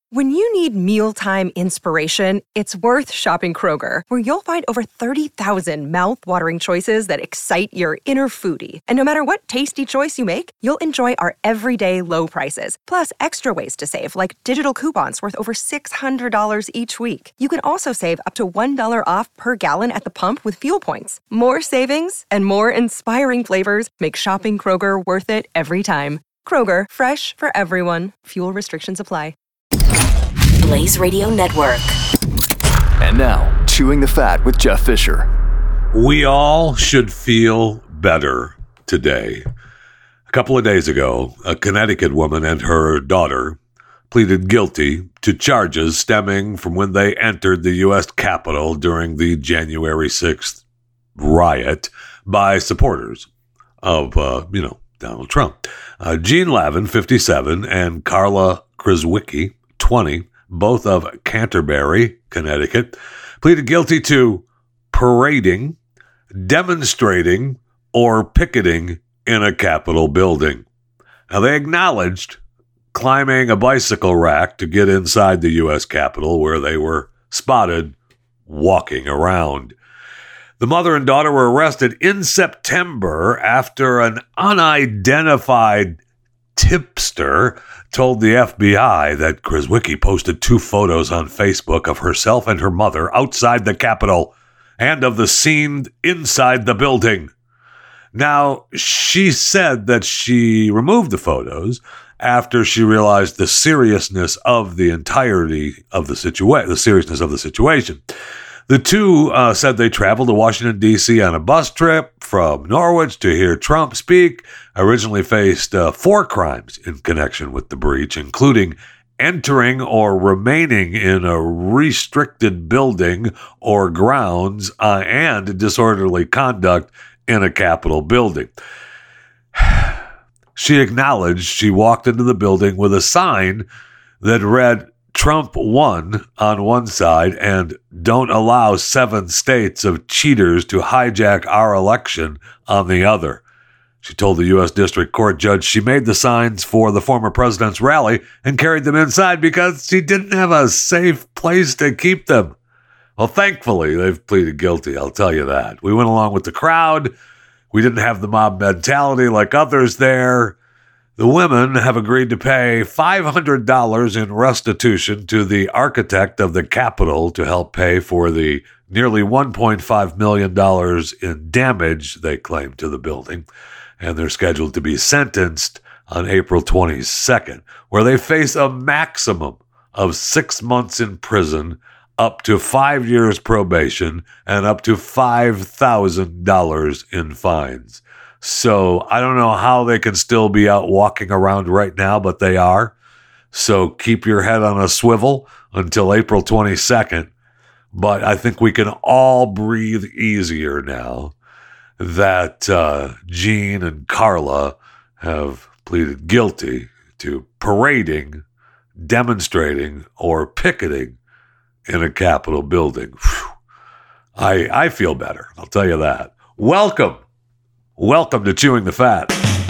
When you need mealtime inspiration, it's worth shopping Kroger, where you'll find over 30,000 mouth-watering choices that excite your inner foodie. And no matter what tasty choice you make, you'll enjoy our everyday low prices, plus extra ways to save, like digital coupons worth over $600 each week. You can also save up to $1 off per gallon at the pump with fuel points. More savings and more inspiring flavors make shopping Kroger worth it every time. Kroger, fresh for everyone. Fuel restrictions apply. Blaze Radio Network. And now, Chewing the Fat with Jeff Fisher. We all should feel better today. A couple of days ago, a Connecticut woman and her daughter pleaded guilty to charges stemming from when they entered the U.S. Capitol during the January 6th riot by supporters of, Donald Trump. Jean Lavin, 57, and Carla Krzyzewski, 20, both of Canterbury, Connecticut, pleaded guilty to parading, demonstrating, or picketing in a Capitol building. Now, they acknowledged climbing a bicycle rack to get inside the U.S. Capitol, where they were spotted walking around. The mother and daughter were arrested in September after an unidentified tipster told the FBI that Krzyzewski posted 2 photos on Facebook of herself and her mother outside the Capitol and of the scene inside the building. Now, she said that she removed the photos after she realized the seriousness of the entirety of the situation. The two said they traveled to Washington, D.C. on a bus trip from Norwich to hear Trump speak, originally faced 4 crimes in connection with the breach, including entering or remaining in a restricted building or grounds and disorderly conduct in a Capitol building. She acknowledged she walked into the building with a sign that read, "Trump won" on one side and "Don't allow 7 states of cheaters to hijack our election" on the other. She told the U.S. District Court judge she made the signs for the former president's rally and carried them inside because she didn't have a safe place to keep them. Well, thankfully, they've pleaded guilty, I'll tell you that. We went along with the crowd. We didn't have the mob mentality like others there. The women have agreed to pay $500 in restitution to the architect of the Capitol to help pay for the nearly $1.5 million in damage they claim to the building. And they're scheduled to be sentenced on April 22nd, where they face a maximum of 6 months in prison, up to 5 years probation, and up to $5,000 in fines. So I don't know how they can still be out walking around right now, but they are. So keep your head on a swivel until April 22nd. But I think we can all breathe easier now that Jean and Carla have pleaded guilty to parading, demonstrating, or picketing in a Capitol building. Whew. I feel better, I'll tell you that. Welcome to Chewing the Fat.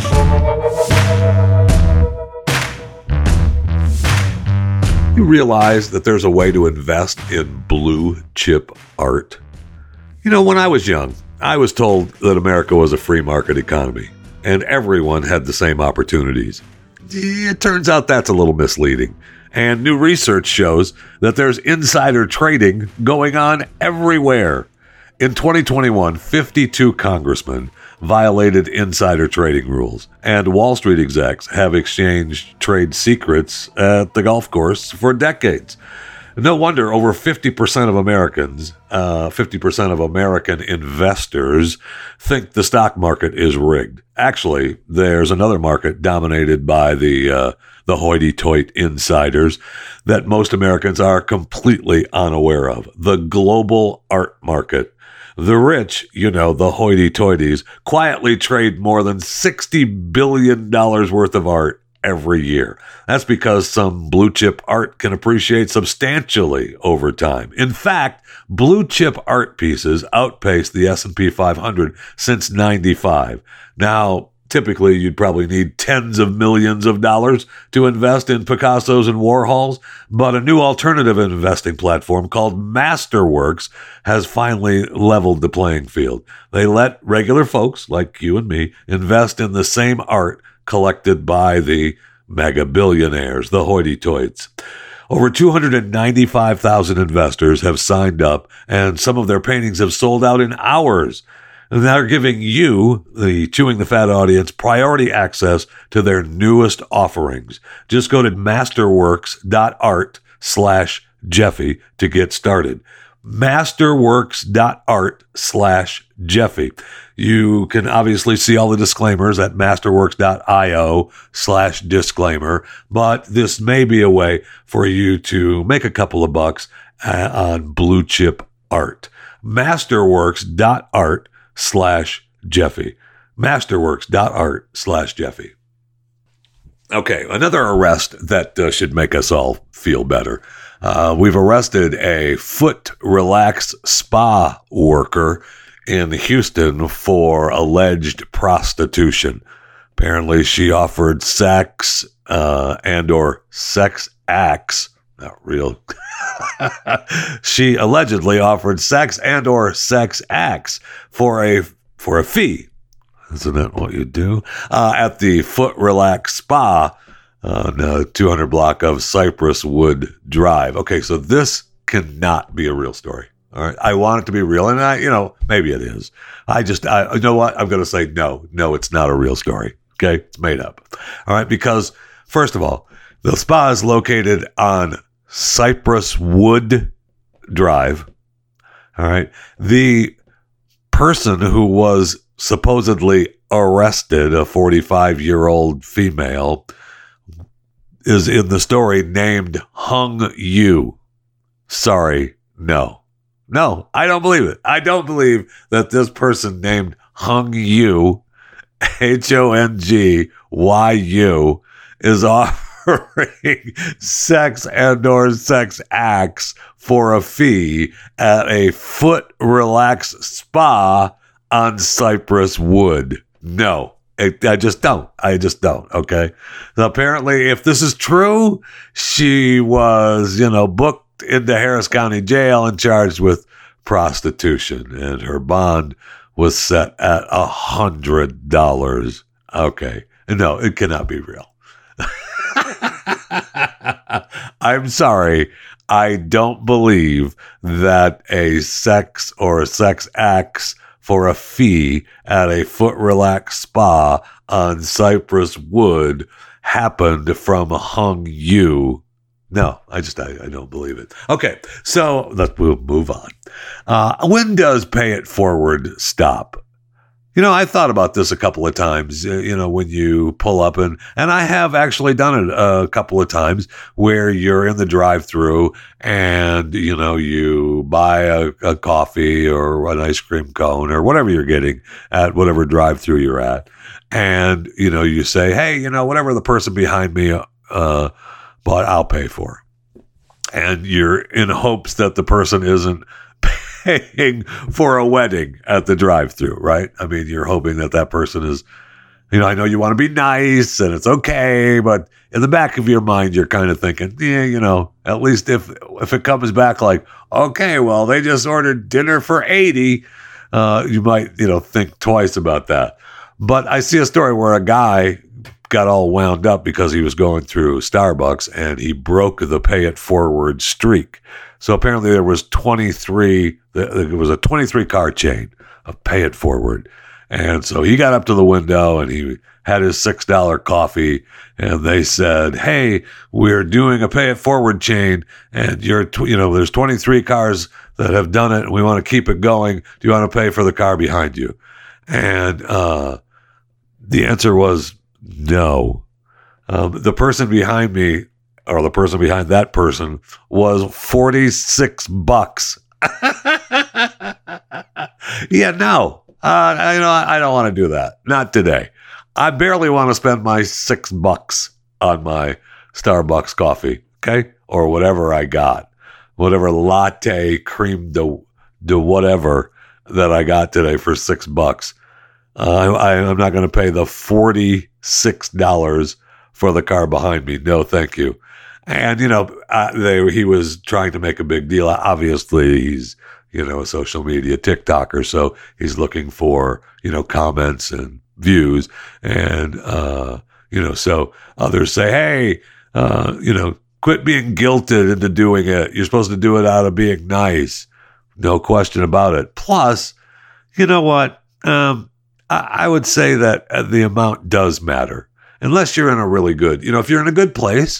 You realize that there's a way to invest in blue chip art? You know, when I was young, I was told that America was a free market economy and everyone had the same opportunities. It turns out that's a little misleading. And new research shows that there's insider trading going on everywhere. In 2021, 52 congressmen violated insider trading rules, and Wall Street execs have exchanged trade secrets at the golf course for decades. No wonder over 50% of Americans, 50% of American investors think the stock market is rigged. Actually, there's another market dominated by the hoity-toity insiders that most Americans are completely unaware of. The global art market. The rich, the hoity-toities, quietly trade more than $60 billion worth of art every year. That's because some blue chip art can appreciate substantially over time. In fact, blue chip art pieces outpaced the S&P 500 since '95. Now, Typically, you'd probably need tens of millions of dollars to invest in Picassos and Warhols, but a new alternative investing platform called Masterworks has finally leveled the playing field. They let regular folks like you and me invest in the same art collected by the mega billionaires, the hoity-toits. Over 295,000 investors have signed up, and some of their paintings have sold out in hours. And they're giving you, the Chewing the Fat audience, priority access to their newest offerings. Just go to masterworks.art/Jeffy to get started. Masterworks.art/Jeffy. You can obviously see all the disclaimers at masterworks.io/disclaimer, but this may be a way for you to make a couple of bucks on blue chip art. Masterworks.art/Jeffy. Masterworks.art/Jeffy. Okay, another arrest that should make us all feel better. We've arrested a foot relax spa worker in Houston for alleged prostitution. Apparently, she offered sex and or sex acts. Not real. She allegedly offered sex and or sex acts for a fee. Isn't that what you do? At the Foot Relax Spa on 200 block of Cypress Wood Drive. Okay, so this cannot be a real story. All right, I want it to be real, and maybe it is. You know what? I'm going to say no, it's not a real story. Okay, it's made up. All right, because first of all, the spa is located on Cypress Wood Drive. All right, the person who was supposedly arrested, a 45-year-old female, is in the story named Hung Yu. Sorry, no, I don't believe it. I don't believe that this person named Hung Yu, HONGYU, is offering sex and or sex acts for a fee at a foot relax spa on Cypress Wood. No, I just don't. Okay. So apparently, if this is true, she was, booked into Harris County Jail and charged with prostitution, and her bond was set at $100. Okay. No, it cannot be real. I'm sorry. I don't believe that a sex or sex acts for a fee at a foot relax spa on Cypress Wood happened from Hung Yu. No, I don't believe it. Okay, so we'll move on. When does pay it forward stop? I thought about this a couple of times, when you pull up and I have actually done it a couple of times where you're in the drive-through and, you buy a coffee or an ice cream cone or whatever you're getting at whatever drive-through you're at. And, you say, hey, whatever the person behind me but I'll pay for. And you're in hopes that the person isn't paying for a wedding at the drive-thru, right? I mean, you're hoping that person is, I know you want to be nice and it's okay, but in the back of your mind, you're kind of thinking, yeah, at least if it comes back like, okay, well, they just ordered dinner for 80, you might, think twice about that. But I see a story where a guy got all wound up because he was going through Starbucks and he broke the pay it forward streak. So apparently there was 23, it was a 23 car chain of pay it forward. And so he got up to the window and he had his $6 coffee and they said, hey, we're doing a pay it forward chain and there's 23 cars that have done it and we want to keep it going. Do you want to pay for the car behind you? And the answer was no. The person behind me, or the person behind that person, was $46. Yeah, no. I don't want to do that. Not today. I barely want to spend my $6 on my Starbucks coffee, okay? Or whatever I got. Whatever latte, cream de whatever that I got today for $6. I'm not going to pay the $46 for the car behind me. No, thank you. And, he was trying to make a big deal. Obviously, he's, a social media TikToker, so he's looking for, comments and views. And, so others say, hey, quit being guilted into doing it. You're supposed to do it out of being nice. No question about it. Plus, you know what? I would say that the amount does matter. Unless you're in a really good, if you're in a good place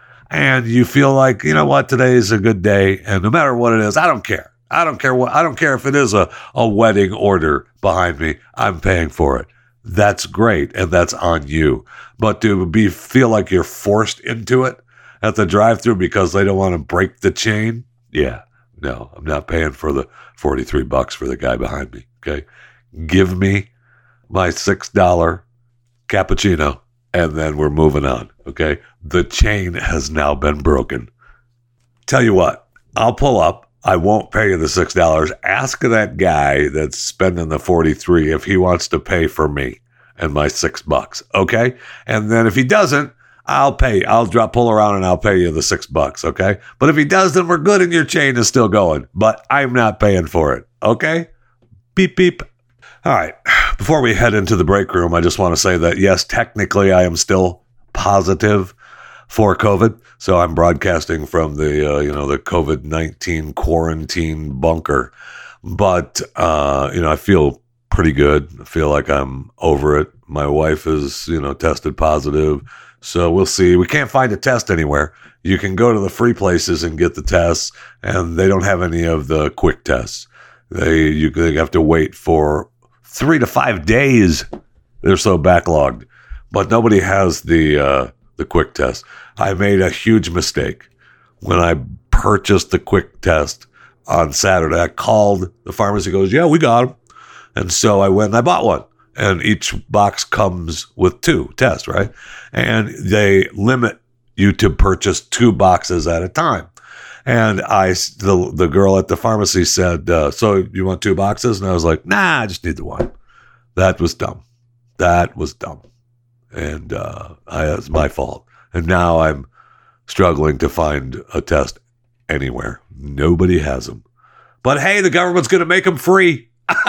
and you feel like, today is a good day, and no matter what it is, I don't care. I don't care if it is a wedding order behind me. I'm paying for it. That's great, and that's on you. But to feel like you're forced into it at the drive-thru because they don't want to break the chain, yeah, no, I'm not paying for the $43 for the guy behind me. Okay, give me my $6 cappuccino, and then we're moving on. Okay, the chain has now been broken. Tell you what, I'll pull up. I won't pay you the $6. Ask that guy that's spending the $43 if he wants to pay for me and my $6. Okay, and then if he doesn't, I'll pay. I'll pull around and I'll pay you the $6. Okay, but if he does, then we're good and your chain is still going. But I'm not paying for it. Okay, beep beep. All right. Before we head into the break room, I just want to say that yes, technically I am still positive for COVID. So I'm broadcasting from the the COVID-19 quarantine bunker. But I feel pretty good. I feel like I'm over it. My wife is, tested positive. So we'll see. We can't find a test anywhere. You can go to the free places and get the tests, and they don't have any of the quick tests. They have to wait for 3 to 5 days. They're so backlogged. But nobody has the quick test. I made a huge mistake when I purchased the quick test on Saturday. I called the pharmacy, goes, yeah, we got them. And so I went and I bought one. And each box comes with 2 tests, right? And they limit you to purchase 2 boxes at a time. And the girl at the pharmacy said, so you want 2 boxes? And I was like, nah, I just need the one. That was dumb. And it's my fault. And now I'm struggling to find a test anywhere. Nobody has them. But hey, the government's going to make them free.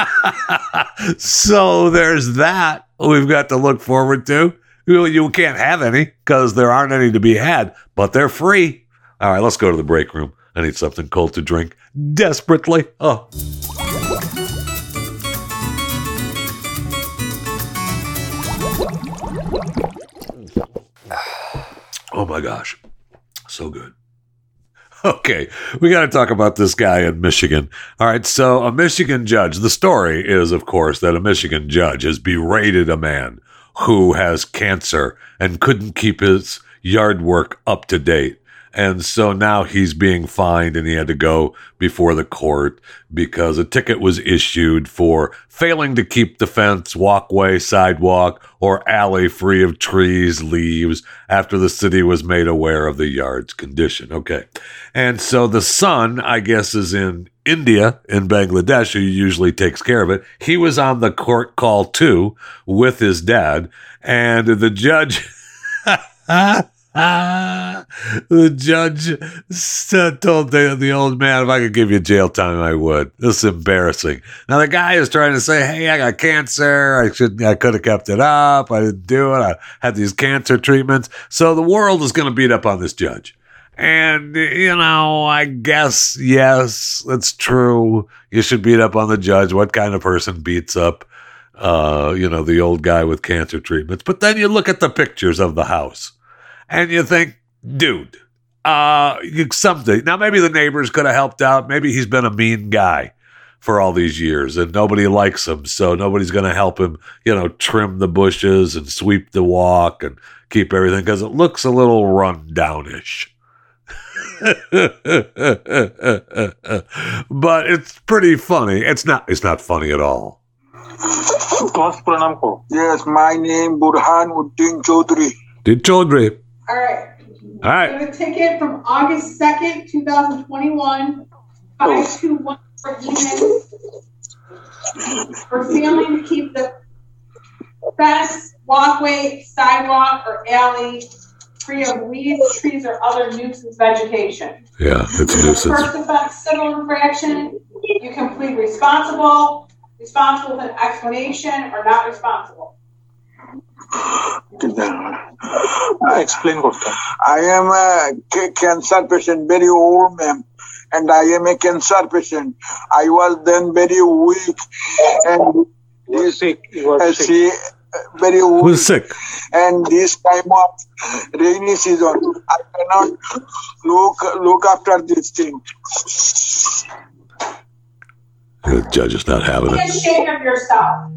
So there's that we've got to look forward to. You can't have any because there aren't any to be had, but they're free. All right, let's go to the break room. I need something cold to drink desperately. Oh my gosh. So good. Okay, we got to talk about this guy in Michigan. All right, so a Michigan judge. The story is, of course, that a Michigan judge has berated a man who has cancer and couldn't keep his yard work up to date. And so now he's being fined and he had to go before the court because a ticket was issued for failing to keep the fence, walkway, sidewalk, or alley free of trees, leaves after the city was made aware of the yard's condition. Okay. And so the son, I guess, is in India, in Bangladesh, who usually takes care of it. He was on the court call too with his dad, and the judge... the judge told the old man, if I could give you jail time, I would. This is embarrassing. Now the guy is trying to say, hey, I got cancer. I could have kept it up. I didn't do it. I had these cancer treatments. So the world is going to beat up on this judge. And, I guess, yes, that's true. You should beat up on the judge. What kind of person beats up, the old guy with cancer treatments? But then you look at the pictures of the house. And you think, dude, something. Now, maybe the neighbors could have helped out. Maybe he's been a mean guy for all these years and nobody likes him. So nobody's going to help him, trim the bushes and sweep the walk and keep everything because it looks a little run-down-ish. But it's pretty funny. It's not funny at all. Yes, my name Burhanuddin Chaudhry. Chaudhry. All right. All right. I have a ticket from August 2nd, 2021, 521 for failing to keep the fence, walkway, sidewalk, or alley free of weeds, trees, or other nuisance vegetation. Yeah, it's a nuisance. First offense, civil infraction, you can plead responsible with an explanation, or not responsible. Explain what. I am a cancer patient, very old, ma'am. And I am a cancer patient. I was then very weak and sick. You were sick. Very weak. Who's sick? And this time of rainy season, I cannot look after this thing. The judge is not having Be it. ashamed of yourself.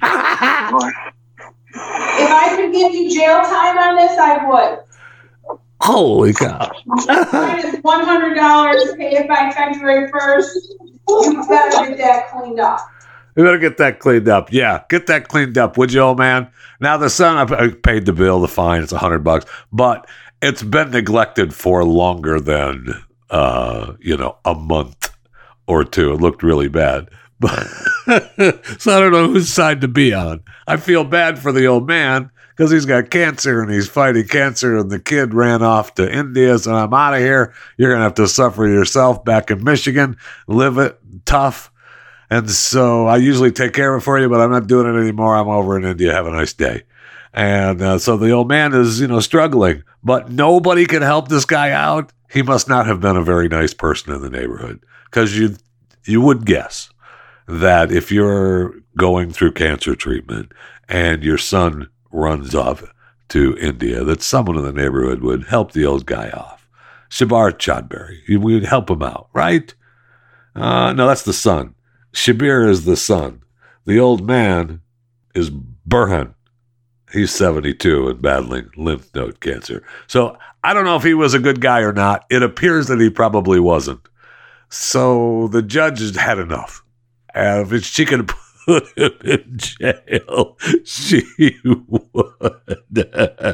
If I could give you jail time on this, I would. Holy cow. Mine is $100. Pay it by February 1st. You better get that cleaned up. We better get that cleaned up. Yeah, get that cleaned up, would you, old man? Now, the son, I paid the bill, the fine, it's $100, but it's been neglected for longer than, a month or two. It looked really bad. But so I don't know whose side to be on. I feel bad for the old man because he's got cancer and he's fighting cancer, and the kid ran off to India, so I'm out of here. You're going to have to suffer yourself back in Michigan, live it tough. And so I usually take care of it for you, but I'm not doing it anymore. I'm over in India. Have a nice day. And so the old man is, struggling, but nobody can help this guy out. He must not have been a very nice person in the neighborhood, because you would guess that if you're going through cancer treatment and your son runs off to India, that someone in the neighborhood would help the old guy off. Shabar Chaudhary, we would help him out, right? No, that's the son. Shabir is the son. The old man is Burhan. He's 72 and battling lymph node cancer. So I don't know if he was a good guy or not. It appears that he probably wasn't. So the judge has had enough. If she could put him in jail, she would.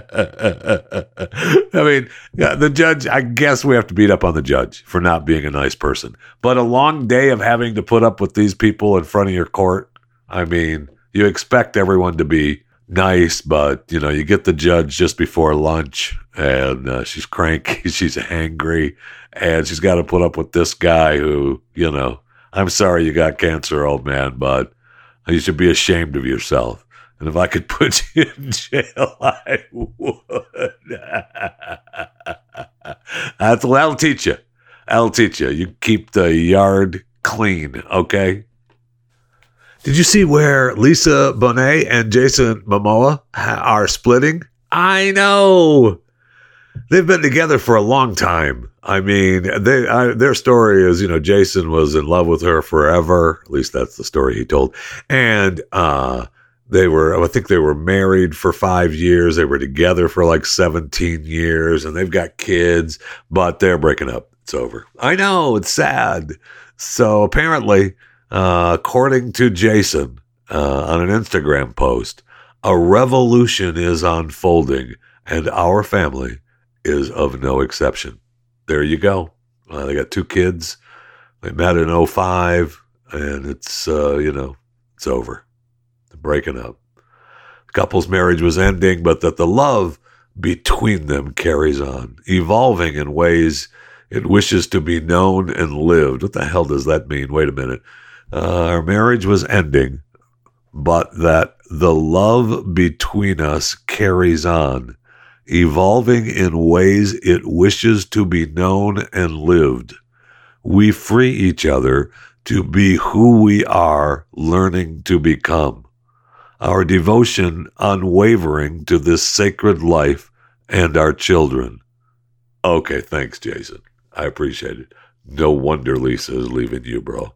I mean, the judge, I guess we have to beat up on the judge for not being a nice person. But a long day of having to put up with these people in front of your court, I mean, you expect everyone to be nice, but, you get the judge just before lunch, and she's cranky, she's hangry, and she's got to put up with this guy who, I'm sorry you got cancer, old man, but you should be ashamed of yourself. And if I could put you in jail, I would. That'll teach you. That'll teach you. You keep the yard clean, okay? Did you see where Lisa Bonet and Jason Momoa are splitting? I know. They've been together for a long time. I mean, their story is, Jason was in love with her forever. At least that's the story he told. And I think they were married for 5 years. They were together for like 17 years, and they've got kids, but they're breaking up. It's over. I know, it's sad. So apparently, according to Jason, on an Instagram post, a revolution is unfolding, and our family is of no exception. There you go. They got 2 kids. They met in 2005, and it's, it's over. They're breaking up. The couple's marriage was ending, but that the love between them carries on, evolving in ways it wishes to be known and lived. What the hell does that mean? Wait a minute. Our marriage was ending, but that the love between us carries on, evolving in ways it wishes to be known and lived. We free each other to be who we are learning to become. Our devotion unwavering to this sacred life and our children. Okay, thanks, Jason. I appreciate it. No wonder Lisa is leaving you, bro.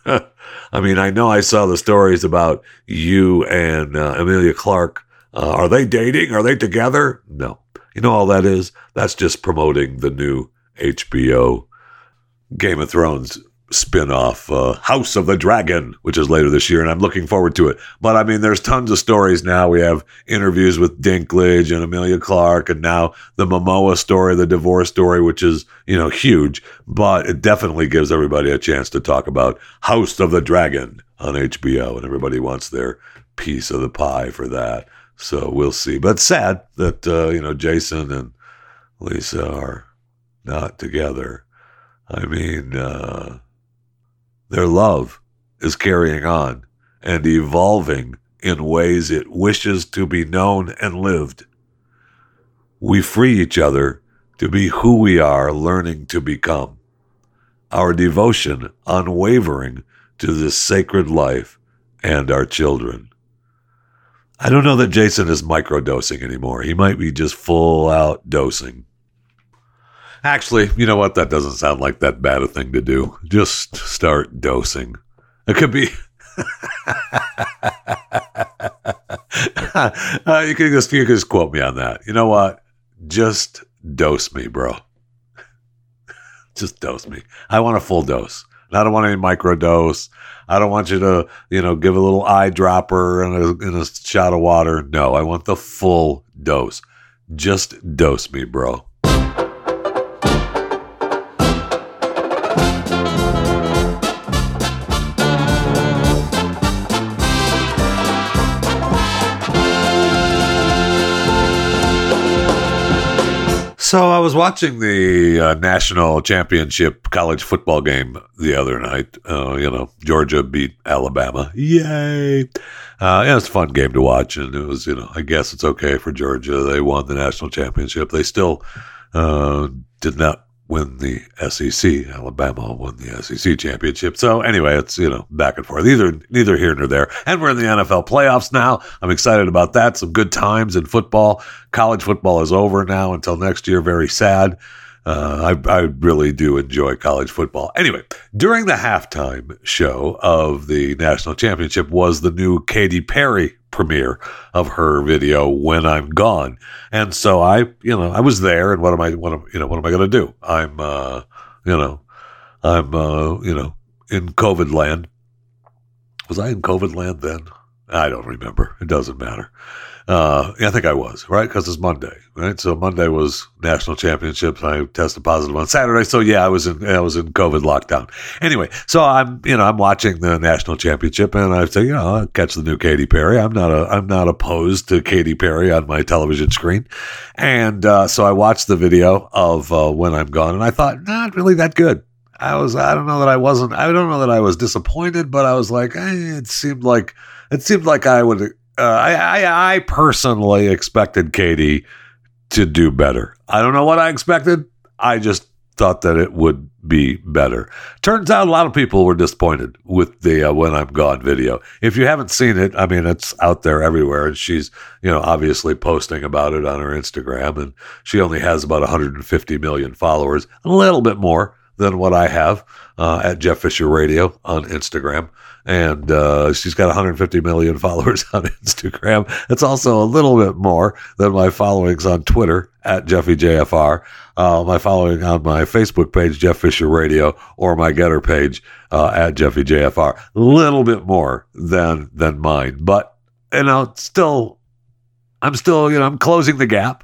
I mean, I know I saw the stories about you and Emilia Clarke. Are they dating? Are they together? No. You know all that is? That's just promoting the new HBO Game of Thrones spin-off, House of the Dragon, which is later this year, and I'm looking forward to it. But I mean, there's tons of stories now. We have interviews with Dinklage and Emilia Clarke, and now the Momoa story, the divorce story, which is, huge. But it definitely gives everybody a chance to talk about House of the Dragon on HBO, and everybody wants their piece of the pie for that. So we'll see. But sad that, Jason and Lisa are not together. I mean, their love is carrying on and evolving in ways it wishes to be known and lived. We free each other to be who we are learning to become. Our devotion unwavering to this sacred life and our children. I don't know that Jason is microdosing anymore. He might be just full out dosing. Actually, you know what? That doesn't sound like that bad a thing to do. Just start dosing. It could be... you can just quote me on that. You know what? Just dose me, bro. Just dose me. I want a full dose. I don't want any microdose. I don't want you to, give a little eyedropper and a shot of water. No, I want the full dose. Just dose me, bro. So I was watching the national championship college football game the other night. Georgia beat Alabama. Yay! It was a fun game to watch, and it was, I guess it's okay for Georgia. They won the national championship. They still did not win the SEC. Alabama won the SEC championship. So anyway, it's, back and forth. Neither here nor there. And we're in the NFL playoffs now. I'm excited about that. Some good times in football. College football is over now until next year. Very sad. I really do enjoy college football. Anyway, during the halftime show of the national championship was the new Katy Perry premiere of her video "When I'm Gone," and so I was there. And what am I going to do? I'm in COVID land. Was I in COVID land then? I don't remember. It doesn't matter. I think I was, right? Because it's Monday, right? So Monday was national championships. I tested positive on Saturday. So yeah, I was in COVID lockdown. Anyway, so I'm watching the national championship, and I say, I'll catch the new Katy Perry. I'm not opposed to Katy Perry on my television screen. And so I watched the video of When I'm Gone, and I thought, not really that good. I don't know that I was disappointed, but I was like, it seemed like I would. I personally expected Katy to do better. I don't know what I expected. I just thought that it would be better. Turns out a lot of people were disappointed with the When I'm Gone video. If you haven't seen it, I mean, it's out there everywhere. And she's, obviously posting about it on her Instagram. And she only has about 150 million followers, a little bit more than what I have at Jeff Fisher Radio on Instagram. And she's got 150 million followers on Instagram. It's also a little bit more than my followings on Twitter at JeffyJFR, my following on my Facebook page, Jeff Fisher Radio, or my Getter page at JeffyJFR. A little bit more than mine. But, I'm still, I'm closing the gap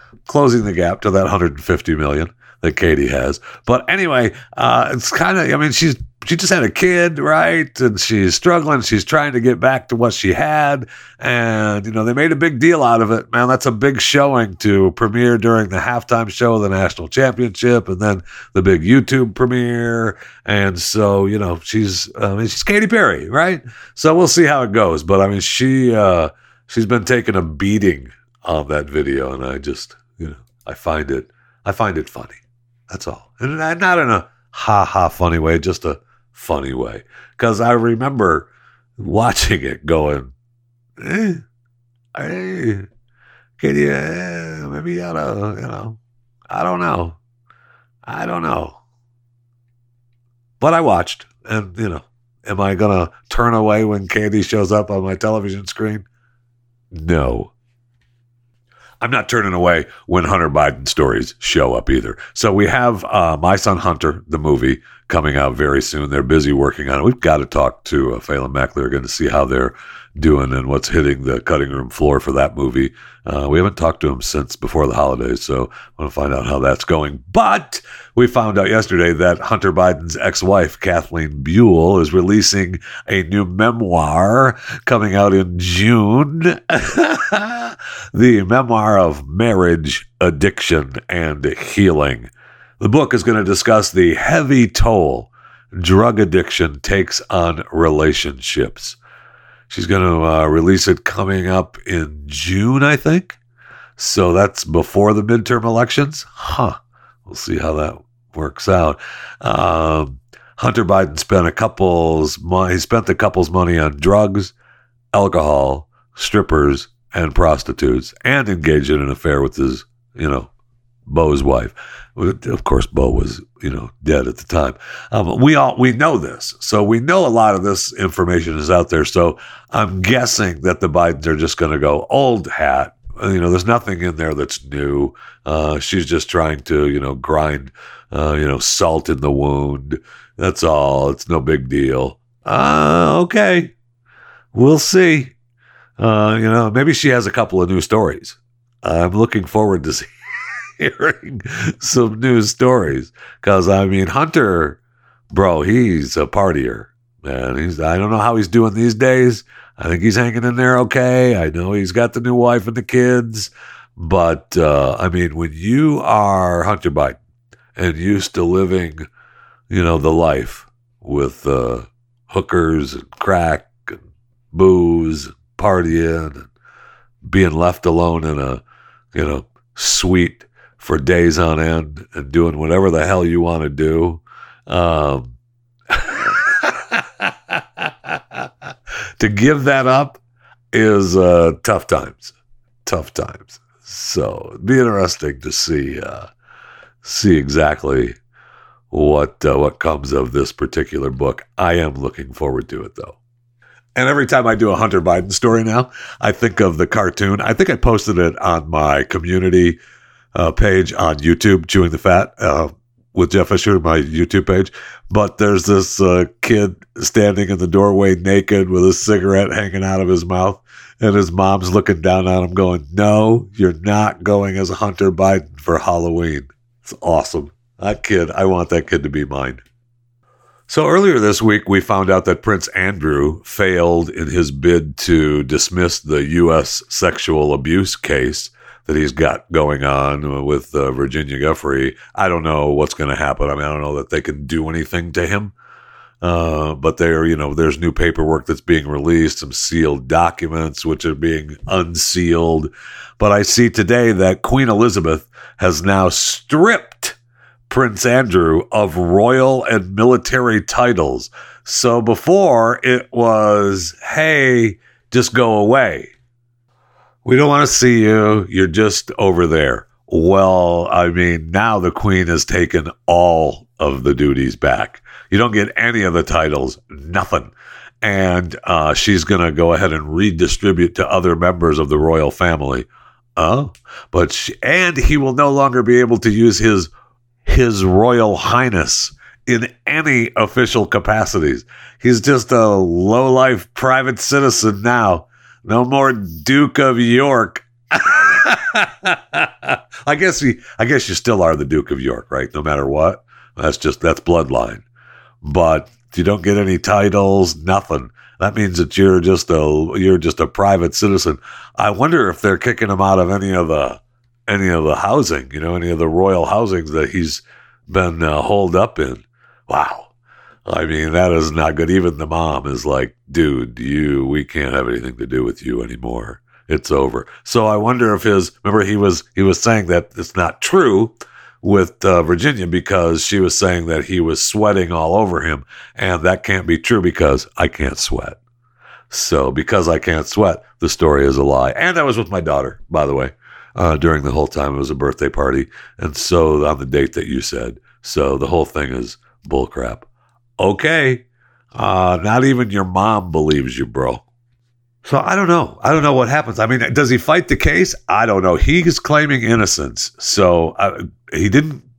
to that 150 million that Katy has. But anyway, it's kind of, she just had a kid, right? And she's struggling. She's trying to get back to what she had. And, they made a big deal out of it. Man, that's a big showing to premiere during the halftime show of the national championship and then the big YouTube premiere. And so, she's Katy Perry, right? So we'll see how it goes. But, she's been taking a beating on that video. And I just, I find it funny. That's all. And not in a ha-ha funny way, just a funny way. Because I remember watching it going, hey, Katy, maybe you oughta, I don't know. But I watched, and, am I going to turn away when Katy shows up on my television screen? No. I'm not turning away when Hunter Biden stories show up either. So we have My Son Hunter, the movie, coming out very soon. They're busy working on it. We've got to talk to Phelan Mackler again to see how they're doing and what's hitting the cutting room floor for that movie. We haven't talked to him since before the holidays, so I want to find out how that's going. But we found out yesterday that Hunter Biden's ex-wife, Kathleen Buell, is releasing a new memoir coming out in June. The memoir of marriage, addiction, and healing. The book is going to discuss the heavy toll drug addiction takes on relationships. She's going to release it coming up in June, I think. So that's before the midterm elections. We'll see how that works out. Hunter Biden spent the couple's money on drugs, alcohol, strippers, and prostitutes, and engaged in an affair with his, Beau's wife. Of course, Beau was, dead at the time. We know this. So we know a lot of this information is out there. So I'm guessing that the Bidens are just going to go old hat. There's nothing in there that's new. She's just trying to, grind, salt in the wound. That's all. It's no big deal. Okay. We'll see. Maybe she has a couple of new stories. I'm looking forward to hearing some new stories. Because, Hunter, bro, he's a partier. Man, I don't know how he's doing these days. I think he's hanging in there okay. I know he's got the new wife and the kids. But, when you are Hunter Biden and used to living, the life with hookers and crack and booze and partying and being left alone in a, suite for days on end and doing whatever the hell you want to do. To give that up is tough times. So it'd be interesting to see exactly what comes of this particular book. I am looking forward to it, though. And every time I do a Hunter Biden story now, I think of the cartoon. I think I posted it on my community page on YouTube, Chewing the Fat, with Jeff Fisher, my YouTube page. But there's this kid standing in the doorway naked with a cigarette hanging out of his mouth. And his mom's looking down on him going, "No, you're not going as Hunter Biden for Halloween." It's awesome. That kid, I want that kid to be mine. So earlier this week, we found out that Prince Andrew failed in his bid to dismiss the U.S. sexual abuse case that he's got going on with Virginia Giuffre. I don't know what's going to happen. I don't know that they can do anything to him. But there's new paperwork that's being released, some sealed documents which are being unsealed. But I see today that Queen Elizabeth has now stripped Prince Andrew of royal and military titles. So before it was, hey, just go away. We don't want to see you. You're just over there. Well, now the Queen has taken all of the duties back. You don't get any of the titles, nothing. And she's going to go ahead and redistribute to other members of the royal family. But he will no longer be able to use his Royal Highness in any official capacities. He's just a low-life private citizen now. No more Duke of York. I guess you still are the Duke of York, right? No matter what. That's bloodline. But you don't get any titles, nothing. That means that you're just a private citizen. I wonder if they're kicking him out of any of the housing, any of the royal housings that he's been holed up in. Wow. That is not good. Even the mom is like, dude, we can't have anything to do with you anymore. It's over. So I wonder if remember he was saying that it's not true with Virginia because she was saying that he was sweating all over him. And that can't be true because I can't sweat. So because I can't sweat, the story is a lie. And I was with my daughter, by the way, during the whole time. It was a birthday party. And so on the date that you said. So the whole thing is bullcrap. Okay. Not even your mom believes you, bro. So I don't know. I don't know what happens. Does he fight the case? I don't know. He's claiming innocence. So he didn't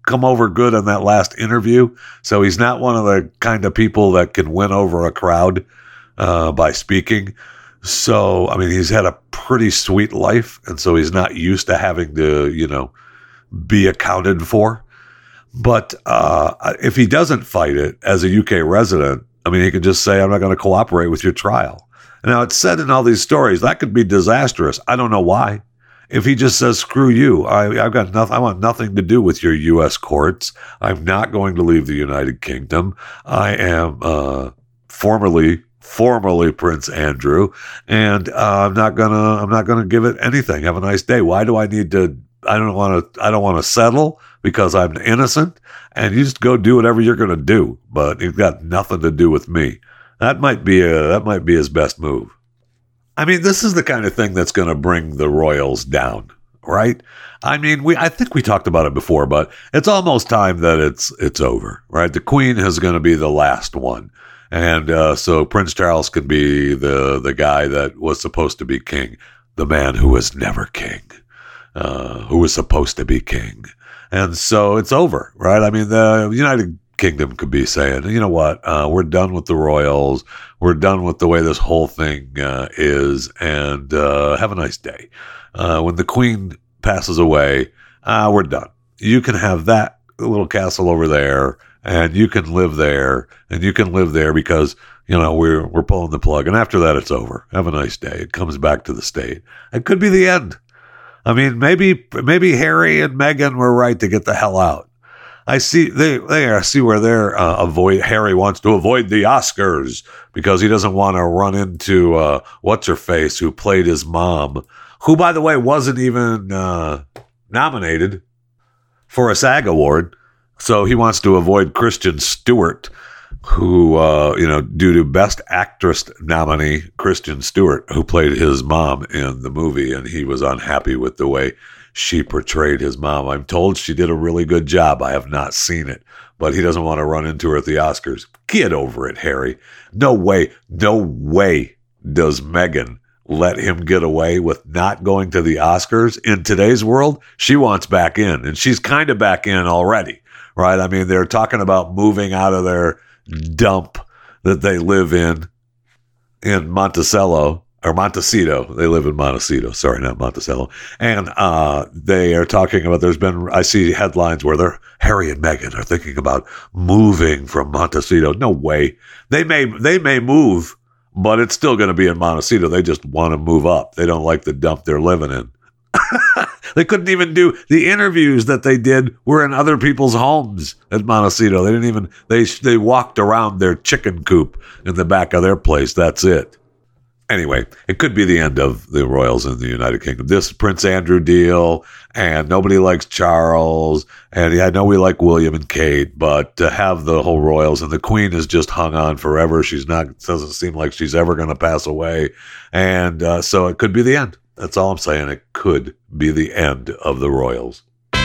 come over good in that last interview. So he's not one of the kind of people that can win over a crowd by speaking. So, I mean, he's had a pretty sweet life, and so he's not used to having to, be accounted for. But if he doesn't fight it as a UK resident, I mean, he could just say, I'm not going to cooperate with your trial. Now, it's said in all these stories, that could be disastrous. I don't know why. If he just says, screw you, I've got nothing, I want nothing to do with your U.S. courts. I'm not going to leave the United Kingdom. I am formerly Prince Andrew, and I'm not gonna give it anything. Have a nice day. Why do I need to? I don't want to settle because I'm innocent, and you just go do whatever you're going to do. But you've got nothing to do with me. That might be his best move. I mean, this is the kind of thing that's going to bring the royals down, right? I mean, I think we talked about it before, but it's almost time that it's over, right? The Queen is going to be the last one. And so Prince Charles can be the guy that was supposed to be king, the man who was never king, who was supposed to be king. And so it's over, right? I mean, the United Kingdom could be saying, you know what, we're done with the royals. We're done with the way this whole thing is, and have a nice day. When the Queen passes away, we're done. You can have that little castle over there, and you can live there, and you can live there because, we're pulling the plug. And after that, it's over. Have a nice day. It comes back to the state. It could be the end. I mean, maybe Harry and Meghan were right to get the hell out. I see I see where they're Harry wants to avoid the Oscars because he doesn't want to run into what's-her-face who played his mom, who, by the way, wasn't even nominated for a SAG award. So he wants to avoid Kristen Stewart, who, due to Best Actress nominee Kristen Stewart, who played his mom in the movie, and he was unhappy with the way she portrayed his mom. I'm told she did a really good job. I have not seen it, but he doesn't want to run into her at the Oscars. Get over it, Harry. No way does Meghan let him get away with not going to the Oscars. In today's world, she wants back in, and she's kind of back in already, right? I mean, they're talking about moving out of their dump that they live in Montecito. They live in Montecito. Sorry, not Monticello. And they are talking about, I see headlines where Harry and Meghan are thinking about moving from Montecito. No way. They may move, but it's still going to be in Montecito. They just want to move up. They don't like the dump they're living in. They couldn't even do the interviews that they did were in other people's homes at Montecito. They didn't even, they walked around their chicken coop in the back of their place. That's it. Anyway, it could be the end of the royals in the United Kingdom. This Prince Andrew deal, and nobody likes Charles, and I know we like William and Kate, but to have the whole royals, and the Queen has just hung on forever. Doesn't seem like she's ever going to pass away, and so it could be the end. That's all I'm saying. It could be the end of the royals.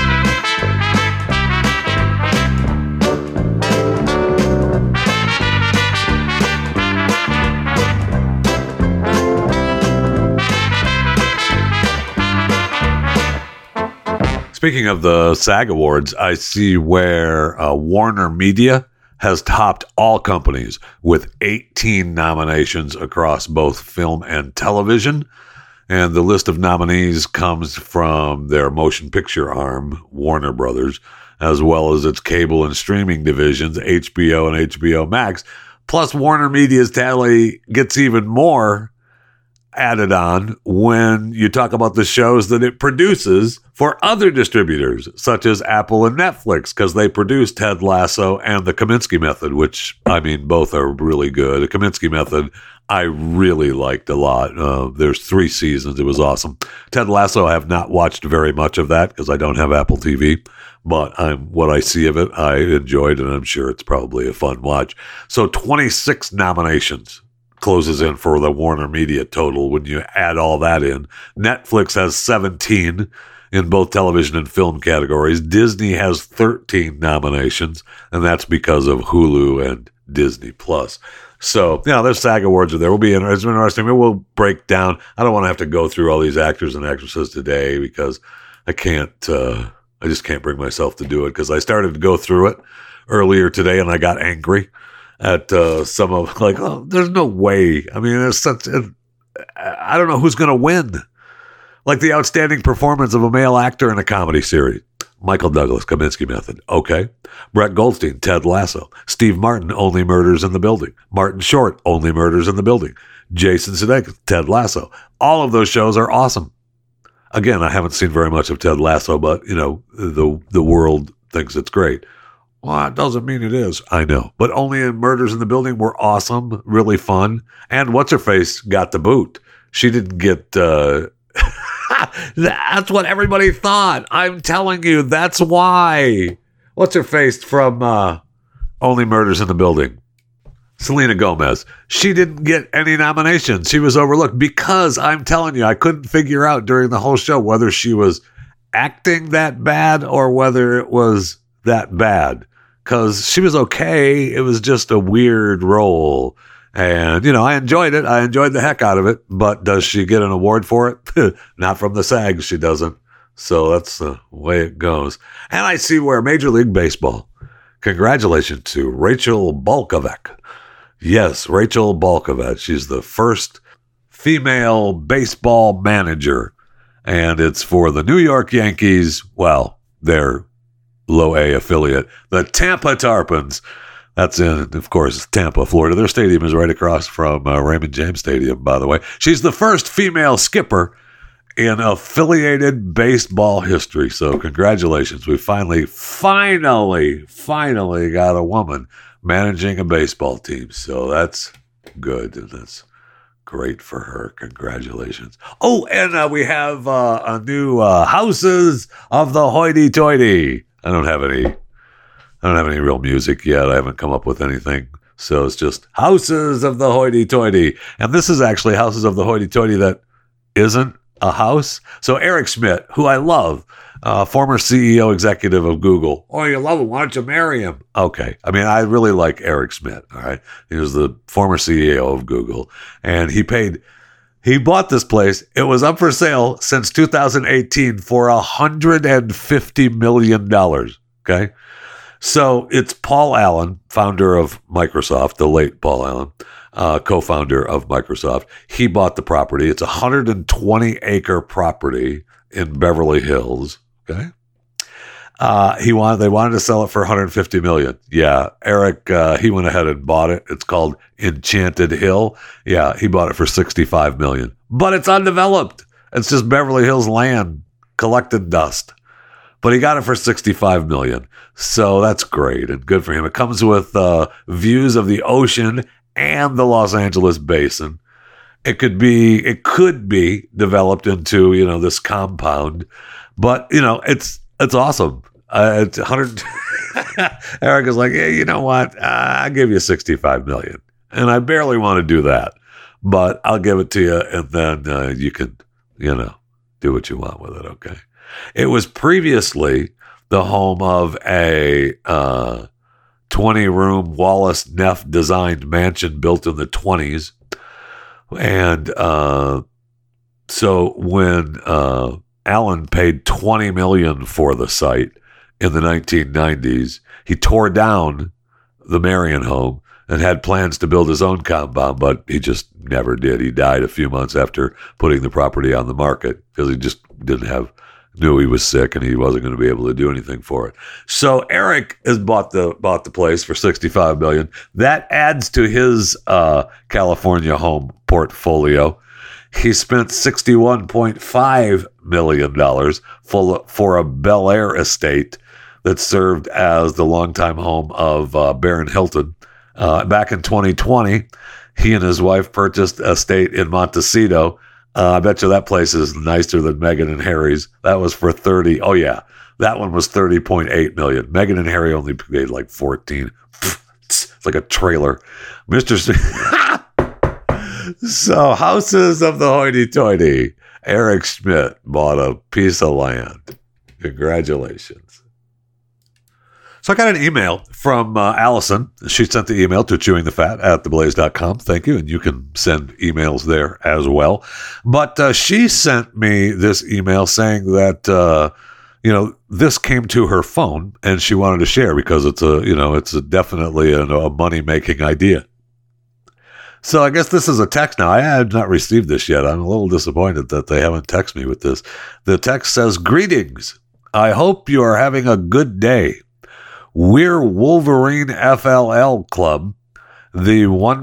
Speaking of the SAG Awards, I see where Warner Media has topped all companies with 18 nominations across both film and television. And the list of nominees comes from their motion picture arm, Warner Brothers, as well as its cable and streaming divisions, HBO and HBO Max. Plus, Warner Media's tally gets even more added on when you talk about the shows that it produces for other distributors, such as Apple and Netflix, because they produce Ted Lasso and The Kominsky Method, which, I mean, both are really good. The Kominsky Method, I really liked a lot. There's 3 seasons. It was awesome. Ted Lasso, I have not watched very much of that because I don't have Apple TV, but what I see of it, I enjoyed, and I'm sure it's probably a fun watch. So 26 nominations closes in for the Warner Media total when you add all that in. Netflix has 17 in both television and film categories. Disney has 13 nominations, and that's because of Hulu and Disney Plus. So, their SAG Awards are there. It's interesting. Maybe we'll break down. I don't want to have to go through all these actors and actresses today because I can't I just can't bring myself to do it because I started to go through it earlier today and I got angry at some of, like, oh, there's no way. I mean, there's I don't know who's going to win. Like the outstanding performance of a male actor in a comedy series. Michael Douglas, Kaminsky Method. Okay. Brett Goldstein, Ted Lasso. Steve Martin, Only Murders in the Building. Martin Short, Only Murders in the Building. Jason Sudeikis, Ted Lasso. All of those shows are awesome. Again, I haven't seen very much of Ted Lasso, but, you know, the world thinks it's great. Well, it doesn't mean it is. I know. But Only in Murders in the Building were awesome, really fun. And What's-Her-Face got the boot. She didn't get... That's what everybody thought. I'm telling you, that's why. What's-Her-Face from Only Murders in the Building? Selena Gomez. She didn't get any nominations. She was overlooked because, I'm telling you, I couldn't figure out during the whole show whether she was acting that bad or whether it was that bad. Because she was okay. It was just a weird role. And, you know, I enjoyed it. I enjoyed the heck out of it. But does she get an award for it? Not from the SAG. She doesn't. So that's the way it goes. And I see where Major League Baseball. Congratulations to Rachel Balkovec. Yes, Rachel Balkovec. She's the first female baseball manager. And it's for the New York Yankees. Well, their low A affiliate, the Tampa Tarpons. That's in, of course, Tampa, Florida. Their stadium is right across from Raymond James Stadium, by the way. She's the first female skipper in affiliated baseball history. So congratulations. We finally got a woman managing a baseball team. So that's good. And that's great for her. Congratulations. Oh, and we have a new Houses of the Hoity-Toity. I don't have any real music yet. I haven't come up with anything. So it's just Houses of the Hoity-Toity. And this is actually Houses of the Hoity-Toity that isn't a house. So Eric Schmidt, who I love, former CEO executive of Google. Oh, you love him. Why don't you marry him? Okay. I mean, I really like Eric Schmidt. All right. He was the former CEO of Google. And he bought this place. It was up for sale since 2018 for $150 million. Okay. So it's Paul Allen, founder of Microsoft, the late Paul Allen, co-founder of Microsoft. He bought the property. It's a 120-acre property in Beverly Hills. Okay. They wanted to sell it for $150 million. Yeah. Eric, he went ahead and bought it. It's called Enchanted Hill. Yeah. He bought it for $65 million, but it's undeveloped. It's just Beverly Hills land, collected dust. But he got it for $65 million. So that's great and good for him. It comes with views of the ocean and the Los Angeles basin. It could be developed into, you know, this compound. But, you know, it's awesome. It's 100. Eric is like, hey, you know what? I'll give you $65 million. And I barely want to do that. But I'll give it to you. And then you can, you know, do what you want with it. Okay. It was previously the home of a 20-room Wallace Neff designed mansion built in the 20s. And so when Allen paid $20 million for the site in the 1990s, he tore down the Marion home and had plans to build his own compound, but he just never did. He died a few months after putting the property on the market because he just knew he was sick and he wasn't going to be able to do anything for it. So Eric has bought the place for $65 million. That adds to his California home portfolio. He spent $61.5 million for a Bel Air estate that served as the longtime home of Baron Hilton. Back in 2020, he and his wife purchased a estate in Montecito. I bet you that place is nicer than Meghan and Harry's. That was for 30. Oh yeah, that one was 30.8 million. Meghan and Harry only paid like 14. It's like a trailer, Mr. So Houses of the Hoity-Toity. Eric Schmidt bought a piece of land. Congratulations. So I got an email from Allison. She sent the email to chewingthefat@theblaze.com. Thank you. And you can send emails there as well. But she sent me this email saying that, this came to her phone and she wanted to share because it's definitely a money-making idea. So I guess this is a text now. I have not received this yet. I'm a little disappointed that they haven't texted me with this. The text says, "Greetings. I hope you are having a good day. We're Wolverine FLL Club, the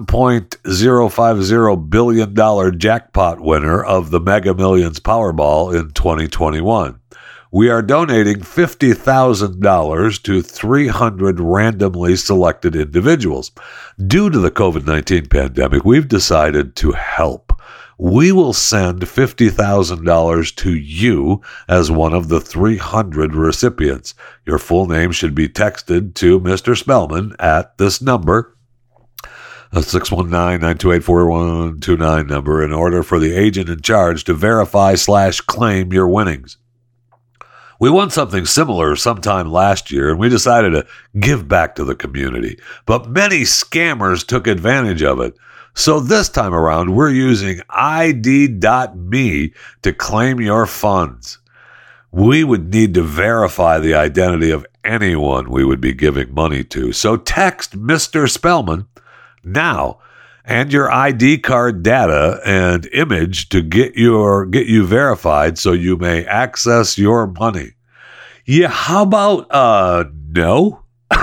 $1.050 billion jackpot winner of the Mega Millions Powerball in 2021. We are donating $50,000 to 300 randomly selected individuals. Due to the COVID-19 pandemic, we've decided to help. We will send $50,000 to you as one of the 300 recipients. Your full name should be texted to Mr. Spellman at this number, a 619-928-4129 number, in order for the agent in charge to verify/claim your winnings. We won something similar sometime last year, and we decided to give back to the community. But many scammers took advantage of it. So this time around, we're using ID.me to claim your funds. We would need to verify the identity of anyone we would be giving money to. So text Mr. Spellman now and your ID card data and image to get you verified so you may access your money. Yeah, how about no?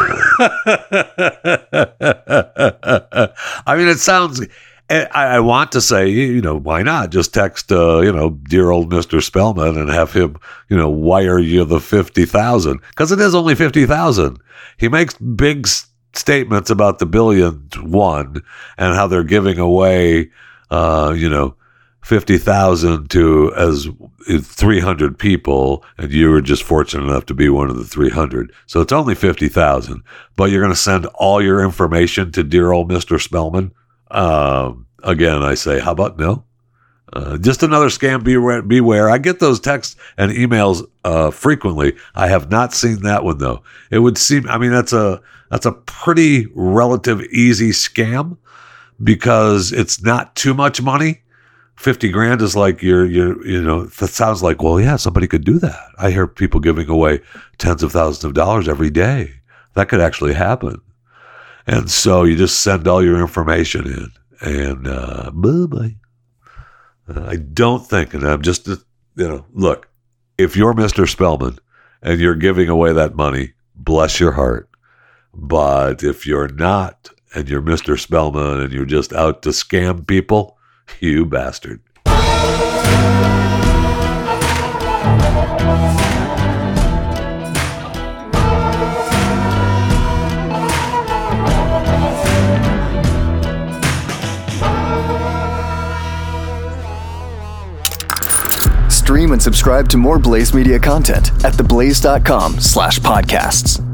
I mean, it sounds, I want to say, why not just text, dear old Mr. Spellman and have him, wire you the $50,000, because it is only $50,000. He makes big statements about the billion won and how they're giving away, $50,000 to as 300 people, and you were just fortunate enough to be one of the 300. So it's only $50,000, but you're going to send all your information to dear old Mr. Spellman. Again, I say, how about no? Just another scam. Beware. I get those texts and emails frequently. I have not seen that one though. It would seem, that's a pretty relative easy scam because it's not too much money. 50 grand is like that sounds like, well, yeah, somebody could do that. I hear people giving away tens of thousands of dollars every day. That could actually happen. And so you just send all your information in and bye-bye. I don't think, and I'm just, look, if you're Mr. Spellman and you're giving away that money, bless your heart. But if you're not, and you're Mr. Spellman and you're just out to scam people, you bastard. Stream and subscribe to more Blaze Media content at theblaze.com/podcasts.